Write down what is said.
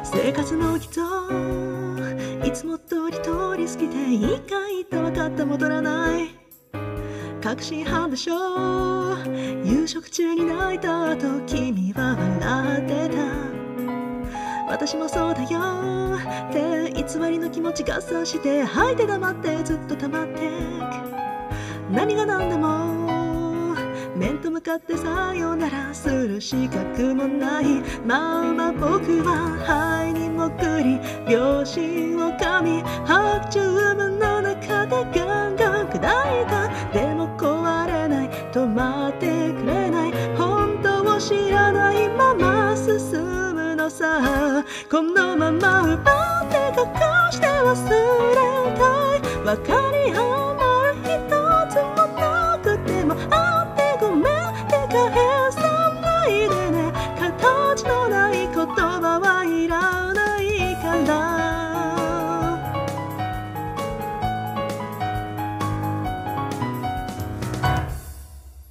生活の基礎いつも通り通り過ぎて一回言った分かった戻らない確信犯でしょ夕食中に泣いた後君は笑ってた私もそうだよって偽りの気持ち合算して吐いて黙ってずっと溜まってく何が何でも面と向かってさよならする資格もないまま僕は肺に潜り秒針を噛み白昼夢の中でガンガン砕いたでも壊れない止まってくれない本当を知らないまま進むのさこのまま奪って隠して忘れたい分かり合う一つもなくてもあってごめんって帰